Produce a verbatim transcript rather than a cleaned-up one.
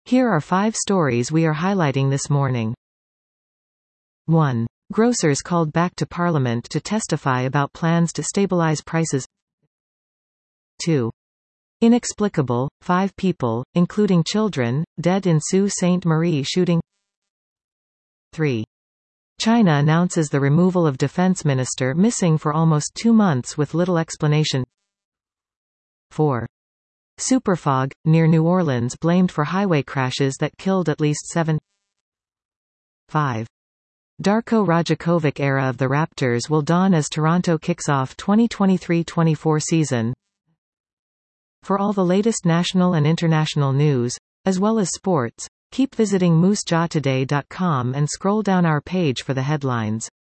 Here are five stories we are highlighting this morning. one. Grocers called back to Parliament to testify about plans to stabilise prices. two. Inexplicable, five people, including children, dead in Sault Ste. Marie shooting. three. China announces the removal of Defense Minister missing for almost two months with little explanation. four. Superfog, near New Orleans blamed for highway crashes that killed at least seven. five. Darko Rajakovic era of the Raptors will dawn as Toronto kicks off twenty twenty-three twenty-four season. For all the latest national and international news, as well as sports, keep visiting moose jaw today dot com and scroll down our page for the headlines.